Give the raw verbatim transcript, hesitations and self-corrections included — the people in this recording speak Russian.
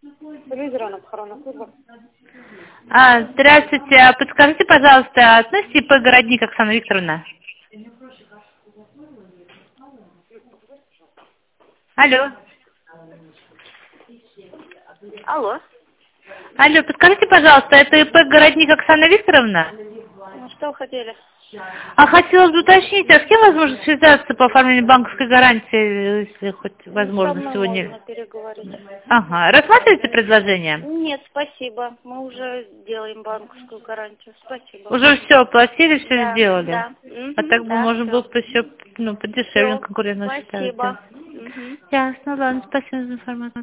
Телевизионная похоронная служба. А, здравствуйте. А подскажите, пожалуйста, относите П. Городник Оксана Викторовна? Алло. Алло. Алло, подскажите, пожалуйста, это П. Городник Оксана Викторовна? Ну, что вы хотели? А хотелось бы уточнить, а с кем возможно связаться по оформлению банковской гарантии, если хоть Ну, со возможно мной сегодня? можно переговорить. Ага. Рассматриваете предложение? Нет, спасибо. Мы уже делаем банковскую гарантию. Спасибо. Уже все оплатили, все Да, сделали. да. А Угу, так бы да, можно было все. бы еще ну, подешевле Все. конкурентно считать. Спасибо. Угу. Ясно, ладно, спасибо за информацию.